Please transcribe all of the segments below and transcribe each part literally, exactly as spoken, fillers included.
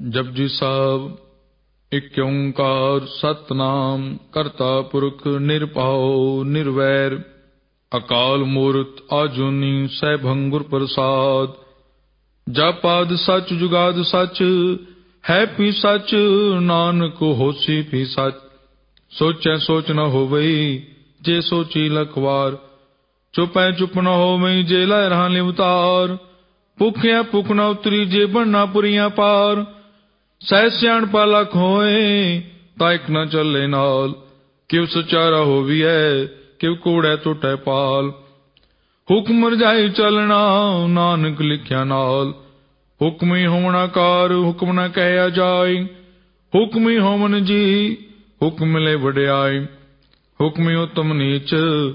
जपजी साहब। एक ओंकार सतनाम करता पुरख निरभाओ निर्वैर अकाल मूरत आजुनी सैभं गुर प्रसाद। जापाद सच जुगाद सच है पी सच नानक होसी भी सच। सोचै सोच न होवई जे सोची लखवार चुपै चुप न होवई जे लहरां लिवतार। भुखिया भुख न उतरी जे बनना पुरियां पार। सह सियाणपा लख होए ता इक न चले नाल। किव सचारा होविए किव कूड़ै टुटै पाल। हुक्म रजाई चलना नानक लिखिया नाल। हुक्म ही होवना कार हुक्म न कहया जाय। हुक्म ही होवन जी हुक्म मिले वड्याई। हुक्म ही उत्तम नीच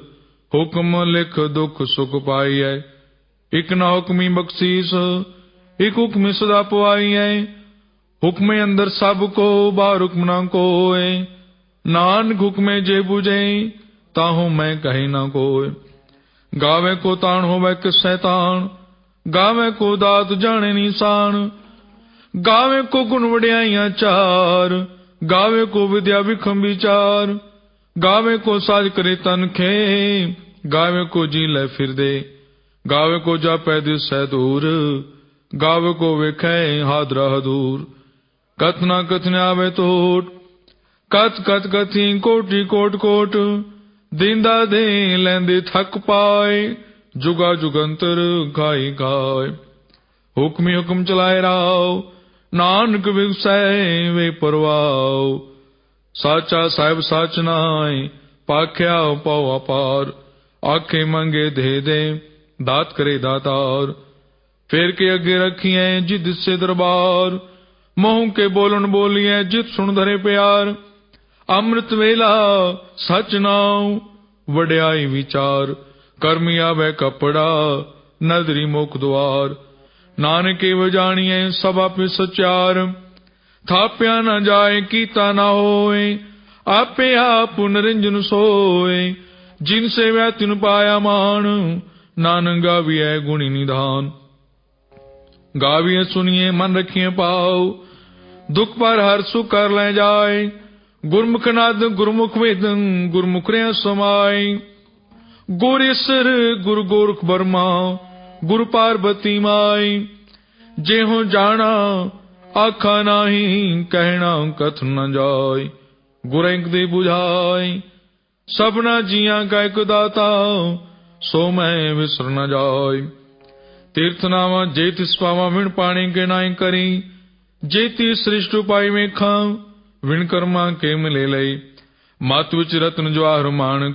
हुक्म लिख दुख सुख पाईऐ। इक न हुक्मी बख्शीस इक हुक्म सदा पवाईऐ। हुक्मे अंदर सब को बाहर हुक्म न कोय। नानक हुक्मे जे बुझे ताहू मैं कही न कोय। गावे को तान होवे किसै तान गावे को दात जाने निशान। गावे को गुण वड्याइयां चार गावे को विद्या विखम विचार। गावे को साज करे तन खे गावे को जी ले फिर दे। गावे को जापै दिसै दूर गावे को वेखै हादरा दूर। कथ न कथन आवे टोट कथ कथ कथी कोटि कोट कोट। दींदा दे लैंदे थक पाए जुगा जुगंतर खाई खाए। हुक्मी हुक्म चलाए राव नानक विगसै वे परवाओ। साचा साहिब साच नाय पाख्या पाओ अपार। आखे मंगे दे दे दात करे दातार। फेर के अगे रखिए जिद से दरबार। मोह के बोलन बोलिए जित सुन धरे प्यार। अमृत वेला सच नाव वड्याई विचार। कर्मी आवे कपड़ा नदरी मुख द्वार। नानक एव जानिए सब आपे सचार। थाप्या न जाए कीता न होए आपे आप निरंजन सोए। जिन सेव्या तिन पाया मान नानक गाविए गुणी निधान। गाविए सुनिए मन रखिए पाओ दुख पर हर सुख कर ले जाए। गुरमुख नाद गुरमुख वेद गुरमुख रे समाय। गुर ईसर गुरु गोरख बर्मा गुरु पार्वती माई। जेहो जाना आखा नाही कहना कथ न जाय। गुर एक दे बुझाय सबना जिया का एक दाता सो मैं विसर न जाय। तीर्थ नावा जे तिस पावा विण पाणी के नाई करी। जेती श्रेष्ठ उपाय में खां विण कर्मा के मिले लई। मत विच रत्न जवाहर माणक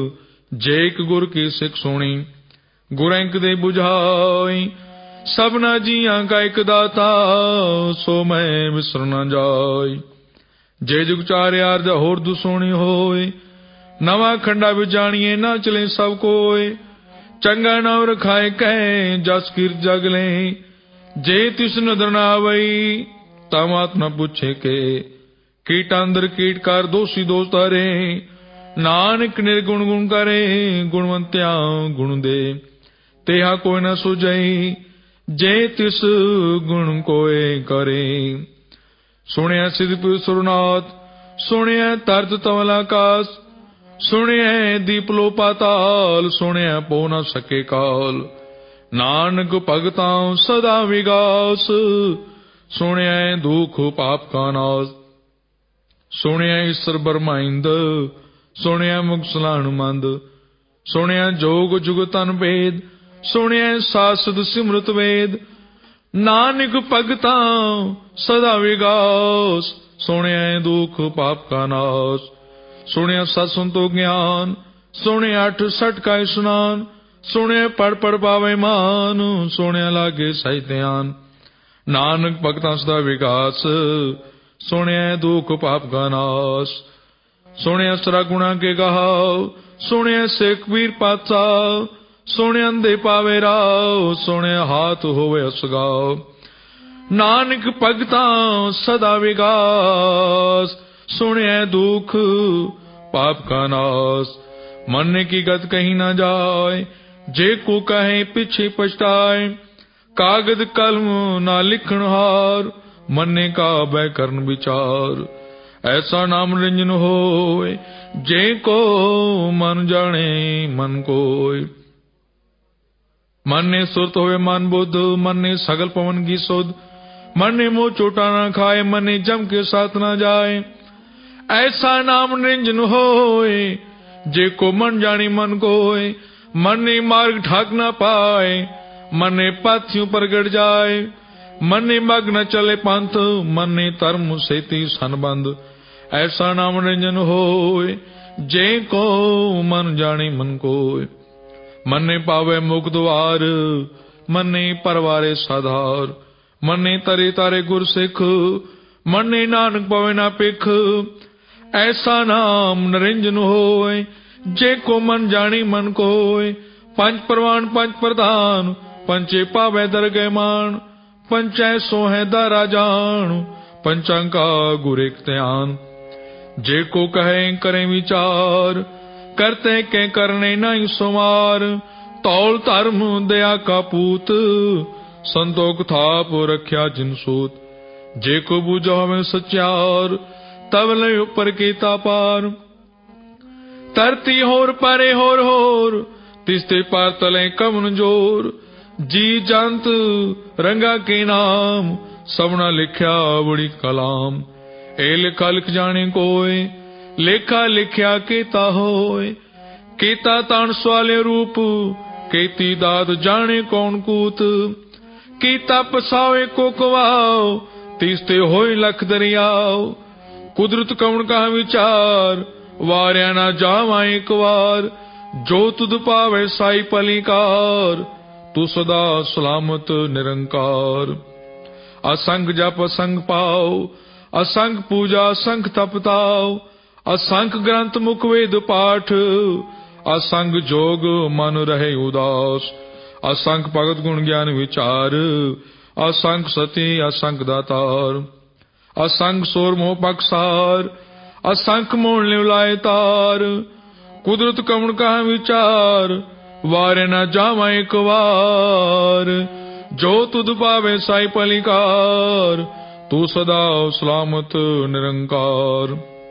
जे एक गुर की सिख सुनी। गुर एक दे बुझाई सबना जिया का एक दाता सो मैं विसर न जाय। जे जुग चार आरज होर दुसोणी होय नवा खंडा विच जानिए ना चले सब कोय। चंगा नाम रखाए कहे जस कीर्त जग ले। जे तिस नदर न आवई तमात न पूछे के। कीट अंदर कीटकार दोषी दोष तारे। नानक निर्गुण गुण करे गुणवंत्या गुण दे। तेहा कोई न सुझई जे तिस गुण कोय करे। सुनिया सिद्धपुर सुरनाथ सुनिया तरत तवल आकाश। सुनिया दीपलो पाताल सुनिया पो न सके काल। नानक भगतां सदा विगास सुनिया दुख पाप का नाश। सुनिया ईश्वर बरमाइंद सुनिया मुख सलाहन मंद। सुनिया जोग जुग तन भेद सुनिया सासद सिमरत वेद। नानक भगतां सदा विगास सुनिया दुख पाप का नाश। सुनिया सत्संतो ज्ञान सुनिया अठ सठ का स्नान। सुनिया पढ़ पढ़ पावे मान सुनिया लागे सही ध्यान। नानक भगतां सदा विकास सुनिया दुख पाप का नाश। सुनिया सरा गुणा के गहाव सुनिया सेख वीर पाचा। सुनिया अंधे पावे राव सुनिया हाथ होवे असगाव। नानक भगतां सदा विकास सुनिया दुख पाप का नाश। मरने की गत कहीं न जाए जे को कहे पीछे पछताए। कागद कलम ना लिखन हार मन्ने का बै करन विचार। ऐसा नाम निरंजन होए जे को मन जाने मन कोय। मन ने सुरत होवे मन बुद्ध, मन ने सगल पवन की सुध, मन ने मोह चोटा ना खाए, मन ने जम के साथ ना जाए। ऐसा नाम निरंजन होए जे को मन जानी मन कोय। मन ने मार्ग ठाक ना पाए, मन ने पाथियों पर गड़ जाए। मन ने मग न चले पंथ, मन ने धर्म सेती संबंध। ऐसा नाम निरंजन होए जे को मन जानी मन कोय। मन ने पावे मुख द्वार, मन ने परवारे साधार। मन ने तरे तारे गुर सिख, मन ने नानक पवे ना पिख। ऐसा नाम निरंजन होए जे को मन जानी मन कोय। पंच प्रवान पंच प्रधान, पंचे पावे दरगह मान। पंचै सो है दारा जान, पंचांका गुर एक ध्यान। जे को कहे करे विचार, करते के करने नहीं सुमार। तौल धर्म दया का पूत, संतोख थाप रख्या जिन सूत। जे को बूझो हमें सचार, तब ले ऊपर के तापार। धरती होर परे होर होर, तिसते पार तले कवन जोर। जी जंत रंगा के नाम, सबना लिख्या बड़ी कलाम। ए लिखा लिख जाने कोय, लेखा लिख्या केता होय। केता तान स्वाले रूप, केती दाद जाने कौन कूत। कीता पसावे को कवाओ, तीसते होय लख दरियाओ। कुदरत कौन का विचार, वार्या ना जावा एक बार। जो तुद पावे साई पलिकार, तू सदा सलामत निरंकार। असंग जप असंग पाओ, असंग पूजा असंग तपताओ। असंग ग्रंथ मुख वेद पाठ, असंग जोग मन रहे उदास। असंग भगत गुण ज्ञान विचार, असंग सती असंग दातार। असंग सोर मोह पक्षसार, असंख मोह लिवलाए तार। कुदरत कमण का विचार, वारे न जावा एक बार। जो तुद पावे साई पलिकार, तू सदा सलामत निरंकार।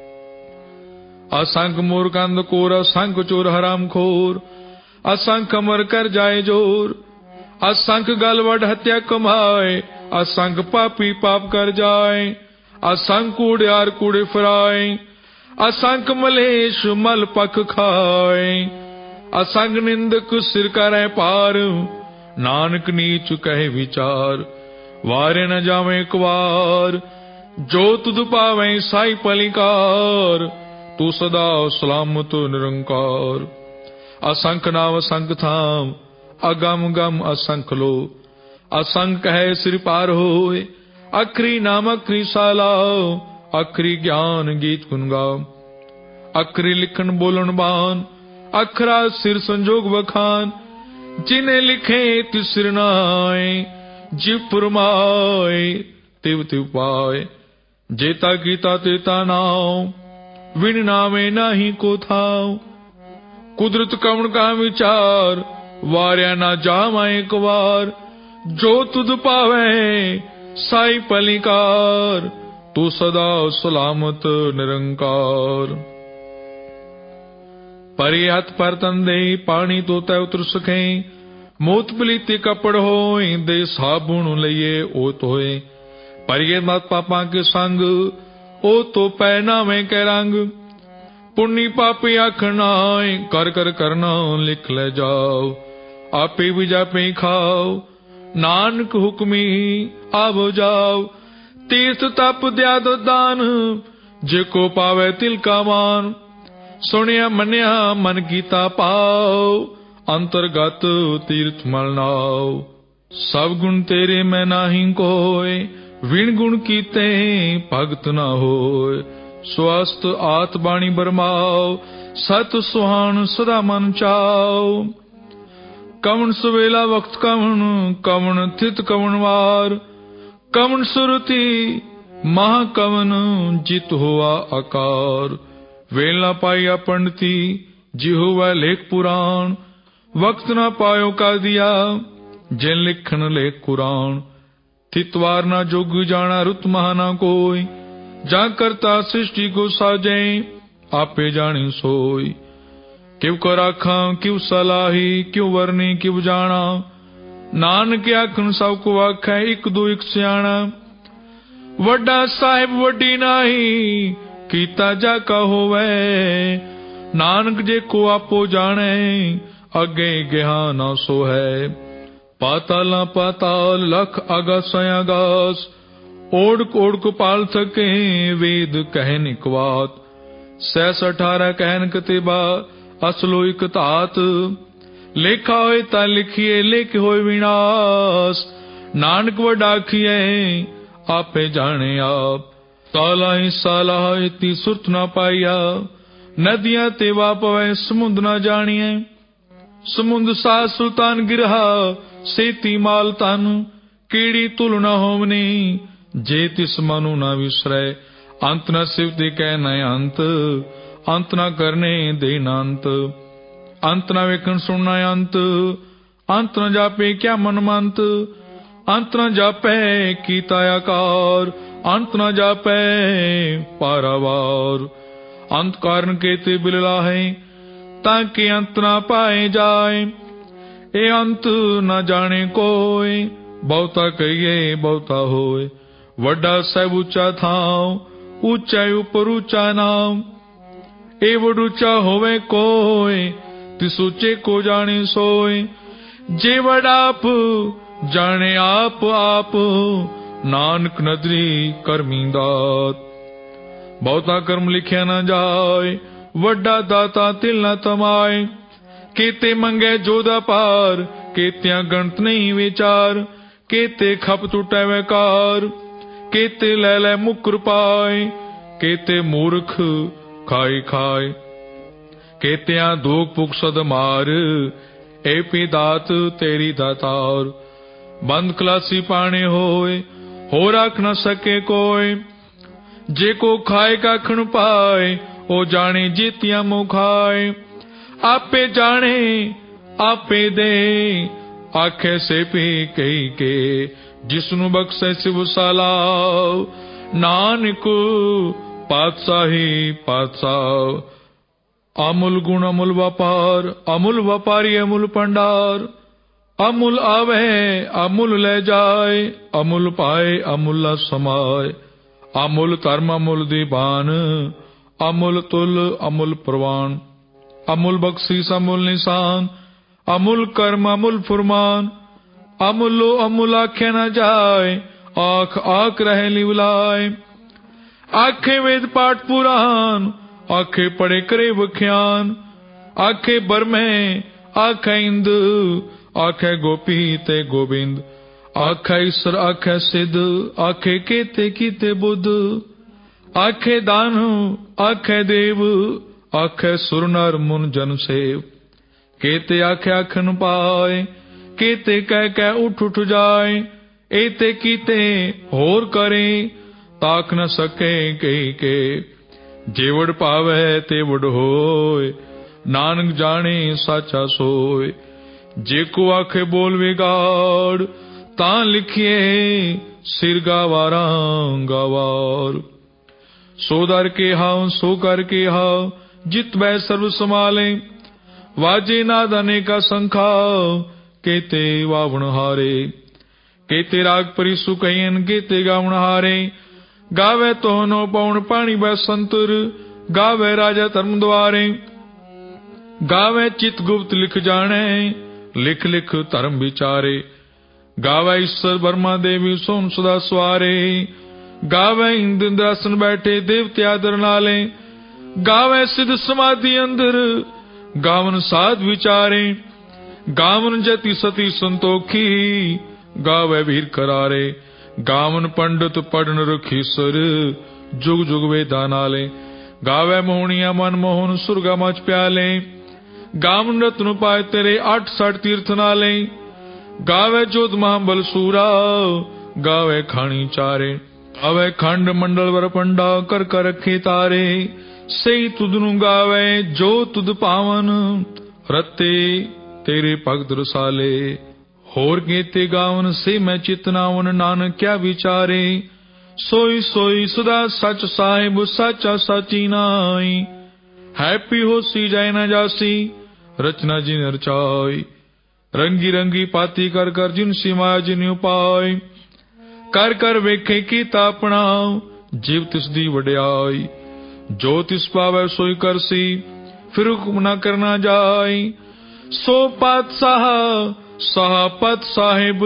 असंख मूर्ख अंधकोर, असंख चोर हराम खोर। असंख अमर कर जाए जोर, असंख गलवड हत्या कमाए। असंख पापी पाप कर जाए, असंख कूड़ियार कूड़े फिराए। असंख मलेश मल पख खाए, असंग निंदक सिर करे पार। नानक नीच कहे विचार, वारे न जावे एक बार। जो तुद पावे साई पलिकार, तू सदा सलामत निरंकार। असंख नाव असंख थाम, अगम गम असंख लो। असंख है सिर पार होए, अखरी नाम अखरी सालाओ। अखरी ज्ञान गीत गुन गाओ, अखरी लिखन बोलन बान। अखरा सिर संजोग बखान, जिन्हें लिखे तिस सिर नाए। जिव फुरमाए तिव तिव पाए, जेता कीता तेता नाम। विन नामे नाही को थाव, कुदरत कमण का विचार। वार्या ना जावा एक बार। जो तुद पावे साई पलिकार, तू सदा सलामत निरंकार। परे हथ पर तंदे, पानी तो तय उतर सके। मोत पलीते कपड़ होए, दे साबुन लइए ओत होए। परिये मत पापा के संग, ओ तो पहनावे के रंग। पुण्य पापी आखनाए, कर कर करना लिख ले जाओ। आपे भी जापे खाओ, नानक हुक्मी आवो जाओ। तीर्थ तप दयाद दान, जेको पावे तिल का मान। सुनिया मनिया मन कीता पाओ, अंतर्गत तीर्थ मल नाओ। सब गुण तेरे में नाही कोय, विण गुण कीते भगत न होय। स्वस्थ आत बाणी बरमाओ, सत सुहान सदा मन चाओ। कवन सवेला वक्त कवन, कवन थित कवन वार। कवन सुरति महा कवन, जित हुआ आकार। वेल न पाया पंडिती, जिहुआ लेख पुराण। वक्त न पायो का दिया, जिन लिखन लेख कुरान। थितवार ना जोग जाना रुत महाना कोई, जा करता सृष्टि को साजे आपे जानी सोई। क्यों कर आखा क्यों सलाही क्यों वरनी क्यों जाना, नानक आखन सब को आखै एक दो एक सियाणा। वड्डा साहिब वड्डी नाही कीता जा का होवे, नानक जे को आपो जाने अगे गेहा ना सो है। पाताला पाताल लख आगास आगास, ओढ़ ओढ़ पाल सके वेद कहन इक बात। सैस अठारह कहन कतिबा असलो इक तात, लेखा होए ता लिखिए लेख होए विनाश। नानक वडाखिए आपे जाने आप, साला ही साला इतनी सुरत ना पाइया। नदियां ते वापवे समुद्र ना जानिए, समुद्र सा सुल्तान गिरहा सेती माल तन। कीड़ी तुल न होवनी जे तिस मनु न विसरे, अंत न सिवते कह न अंत, अंत न करने देन अंत। अंत न वेखन सुनना अंत, अंत न जापे क्या मन मंत। अंत न जापे कीता आकार, अंत न जापे पारावार। अंत कारण केते बिलला है ताकि अंत न पाए जाए, ए अंत न जाने कोई। बहुता कहिए बहुता होए, वड्डा सब ऊंचा थाव, ऊंचा ऊपर ऊंचा नाम। ए वड ऊंचा होवे कोई, तिस ऊंचे को जाने सोए। जे वड आप जाने आप आप, नानक नदरी करमी दात। बहुता कर्म लिखिया न जाए, वड्डा दाता तिल न तमाए। केते मंगे जोदा पार, केत्या गणत नहीं विचार। केते खप टूटे वकार, केते ले ले मुकर पाए। केते मूर्ख खाए खाए, केत्या दोग पुख सद मार। ए पी दात तेरी दातार, बंद खलासी पाने होए, हो रख न सके कोई। जे को खाए काखण पाए, ओ जाने जीतिया मुँह खाए। आपे जाने आपे दे, आखे से पी कही के। जिसनु बख्शे शिव सालाव, नानक पातशाही पातशाह। अमूल गुण अमूल व्यापार, अमूल व्यापारी अमूल भंडार। अमूल आवे अमूल ले जाए, अमूल पाए अमूल समाए। अमूल धर्म अमूल दीवान, अमूल तुल अमूल प्रवान। अमूल बख्शीस अमूल निशान, अमूल कर्म अमूल फुरमान। अमूलो अमूल आखे न जाए, आख आख रहे लिवलाए। आखे वेद पाठ पुराण, आखे पढ़े करे बख्यान। आखे बरमे आखे इंद, आखे गोपी ते गोविंद। आखे ईश्वर आखे सिद्ध, आखे केते कीते बुद्ध। आखे दानु आखे देव, आखे सुर नर मुन जन सेव। केते आखे आखन पाए, केते कह कह उठ उठ जाए। एते कीते होर करे, ताक न सके कही के। जेवड़ पावे तेवड़ होए, नानक जाने साचा सोए। जेको आखे बोल विगाड़, तां लिखिए सिर गावारा गावार। सो दर के हाउ सो कर के हाउ, जित वह सर्व समाले। वाजे नाद अनेका संखा, केते वावण हारे। केते राग परिसु कहियन, केते गावण हारे। गावे तोहनो पौन पानी बै संतर, गावे राजा धर्म द्वारे। गावे चित गुप्त लिख जाने, लिख लिख धर्म विचारे। गावे ईश्वर ब्रह्मा देवी सोम सदा सवारे। गावे इंद्र इंद्रासन बैठे देवते आदर नाले। गावे सिद्ध समाधि अंदर, गावन साध विचारे। गावन जति सती संतोखी, गावे वीर करारे। गावन पंडित पढ़न रखीसर, जुग जुग वेदा नाले। गावे मोहनिया मन मोहन सुरगा मच प्याले। गावन रत्न पाए तेरे आठ साठ तीर्थ नाले। गावे जोध महाबल सूरा, गावे खानी चारे। गावे खंड मंडल वर पंडा, कर कर रखे तारे। सही तुदनु गावे जो तुद पावन, रते तेरे भगत रसाले। होर केते गावन से मैं चितनावन नानक क्या विचारे। सोई सोई सदा सच साहिब साचा साची नाई। हैप्पी होसी जाय न जासी रचना जिन रचाई। रंगी रंगी पाती कर कर जिन सिमाया जिन उपाय। कर कर वेखे कीता अपना जीव तिस दी वड्याई। जो तिस पावै सोई करसी फिर हुक्म न करना जाय। सो पातशाह साहा पत साहिब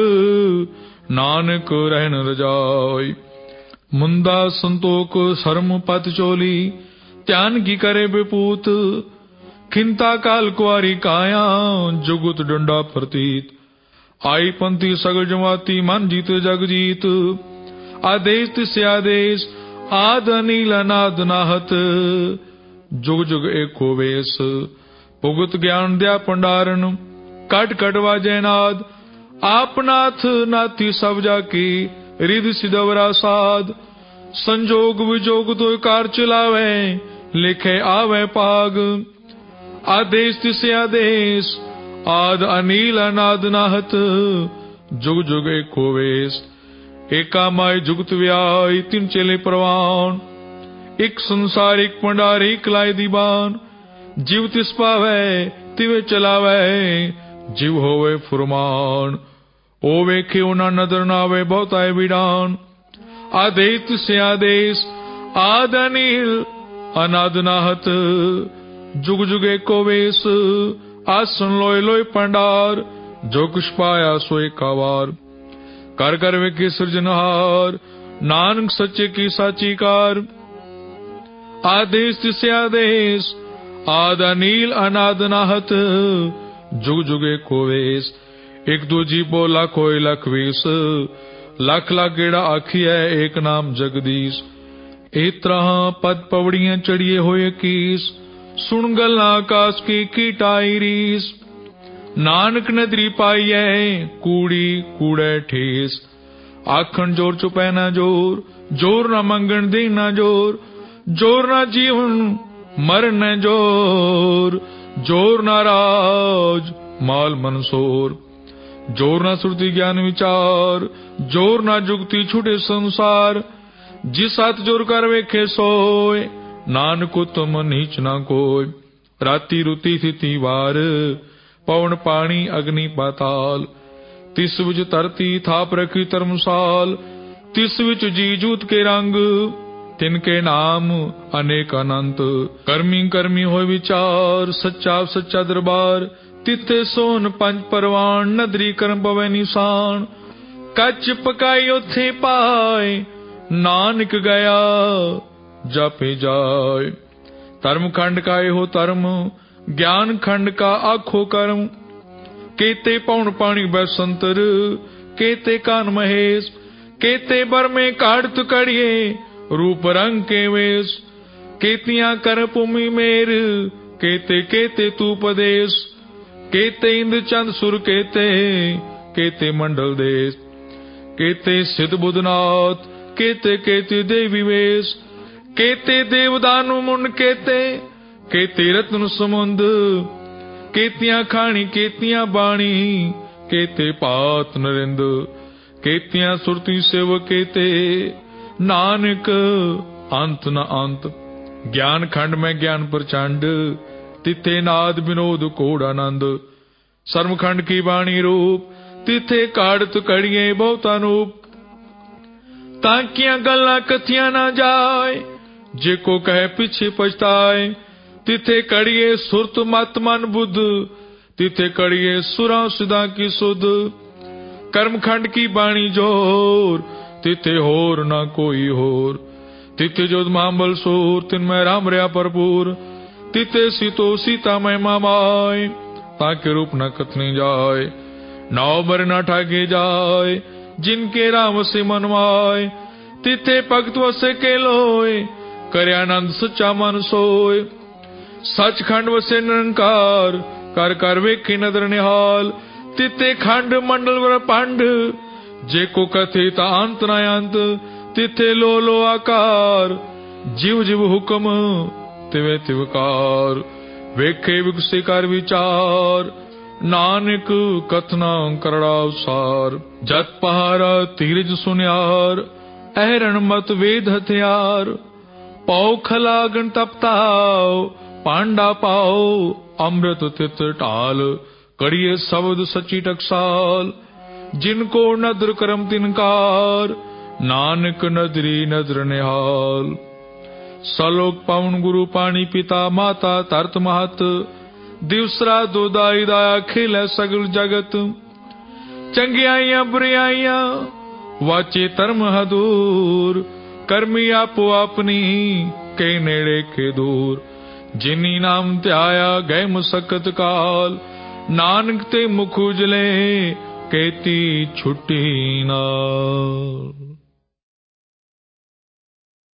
नानक रहन रजाई। मुंदा संतोख शर्म पत चोली ध्यान की करे बेपूत। खिंता काल कुआरी काया जुगुत डंडा प्रतीत। आई पंथी सगल जमाती मन जीत जग जीत। आदेश तिस आदेश आद अनील अनाद नाहत। जुग जुग एको वेश भुगत ज्ञान दया पंडारन। कट कट वाजय नाद आपनाथ नाथी सब जाकी रिद सिदवरा साध। संजोग विजोग तो कार चलावे लिखे आवे पाग। आदेश तिस आदेश आद अनील अनाद नाहत। जुग जुग एको वेश एका माय जुगत व्याय। तीन चेले प्रवान एक संसार एक पंडार एक लाय दीवान। जीव तिस पावे तिवे चलावे जीव होवे फुरमान। ओ वेखे उना नदर नावे बहुताय विडान। आदेश तिस आदेश आद अनील अनाद नाहत। जुग जुग एको वेश आसन लोय लोय पंडार। जो कुछ पाया सोए कावार। कर कर वेखे सृजनहार नानक सच्चे की साची कार। आदेश तिस आदेश आद अनील अनाद नाहत। जुग जुग एको वेश एक दो जीवो लाख होए लख वेश। लख लाख गेड़ा आखी है एक नाम जगदीश। एक तरह पद पवड़ियां चढ़िए होए कीस। सुन गल आकाश की कीटाई रीस। नानक नदरी पाई है कूड़ी कूड़े ठेस। आखन जोर चुपै न जोर जोर न मंगन दे न जोर। जोर न जीवन मर न जोर। जोर न राज माल मनसोर। जोर न श्रुति ज्ञान विचार। जोर न जुगती छूटे संसार। जिस हाथ जोर कर वेखे सोय नानक तुम नीच न कोय। राती रुती थिति वार पवन पानी अग्नि पाताल। तिस विच धरती थाप रखी धर्मसाल। तिस विच जी जूत के रंग तिनके नाम अनेक अनंत। कर्मी कर्मी होय विचार सच्चा सच्चा दरबार। तिथे सोन पंच परवान नदरी कर्म पवै निशान। कच पकाई उथे पाए नानक गया जापे जाय। धर्म खंड का हो धर्म ज्ञान खंड का आखो कर्म। केते पौन पानी बैसंतर केते कान महेश। केते बर में काढ़त कड़िए रूप रंग के वेश। केतियां कर भूमि मेर केते केते तू पदेश। केते इंद्र चंद सुर केते केते मंडल देश। केते सिद्ध बुधनाथ केते केते देवी वेश। केते देवदानु मुंड केते केते रत्न समुंद। केतियां खानी केतियां बाणी केते पात नरिंद। केतियां सुरती सेव केते नानक अंत न अंत। ज्ञान खंड में ज्ञान प्रचंड तिथे नाद विनोद कोड आनंद। सर्व खंड की वाणी रूप तिथे काढ़त कड़िए बहुत अनूप। ताकियां गल्ला कथियां ना जाय जेको कहे पीछे पछताए। तिथे कड़िए सुरत मत मन बुद्ध तिथे कड़िए सुरा सुधा की सुध। कर्म खंड की बाणी जोर तिथे होर ना कोई होर। तिथे जोध मामल सोर तिनमय राम रया भरपूर। तिथे सीतो सीता महिमा माय ताके रूप न कथनी जाय। नाव बर न ठाके जाय जिनके राम से मनवाय। तिथे भगत वसे के लोय करयानंद सच्चा मन सोय। सचखंड वसे निरंकार कर कर वेखे नदर निहाल। तिथे खंड मंडल वर पंड जेको कथे ता अंत न अंत। तिथे लो लो आकार जीव जीव हुक्म तिवे तिवकार। वेखे विगसे कर विचार ਨਾਨਕ ਕਥਨਾ ਕਰੜਾ ਉਸਾਰ ਜਤ ਪਹਾਰਾ ਤੀਰਜ ਸੁਨਿਆਰ ਅਹਰਣ ਮਤ ਵੇਦ ਹਥਿਆਰ ਪਉ ਖਲਾਗਣ ਤਪਤਾਉ ਪਾਂਡਾ ਪਾਉ ਅੰਮ੍ਰਿਤ ਤਿਤ ਢਾਲ ਕੜੀਏ ਸ਼ਬਦ ਸੱਚੀ ਟਕਸਾਲ ਜਿਨ ਕੋ ਨਦਰ ਕਰਮ ਤਿਨਕਾਰ ਨਾਨਕ ਨਦਰੀ ਨਦਰ ਨਿਹਾਲ ਸਲੋਕ ਪਵਨ ਗੁਰੂ ਪਾਣੀ ਪਿਤਾ ਮਾਤਾ ਧਰਤ ਮਹਤ ਦਿਵਸਰਾ ਦੋਦਾਈ ਦਾ ਖੇਲੇ ਸਗਲ ਜਗਤ ਚੰਗਿਆਈਆਂ ਬੁਰਿਆਈਆਂ ਵਾਚੇ ਧਰਮ ਹਦੂਰ ਕਰਮੀ ਆਪੋ ਆਪਣੀ ਕੇ ਨੇੜੇ ਕੇ ਦੂਰ ਜਿਨੀ ਨਾਮ ਧਿਆਇਆ ਗਏ ਮੁਸਕਤ ਕਾਲ ਨਾਨਕ ਤੇ ਮੁਖ ਉਜਲੇ ਕੇਤੀ ਛੁੱਟੀ ਨਾਲ।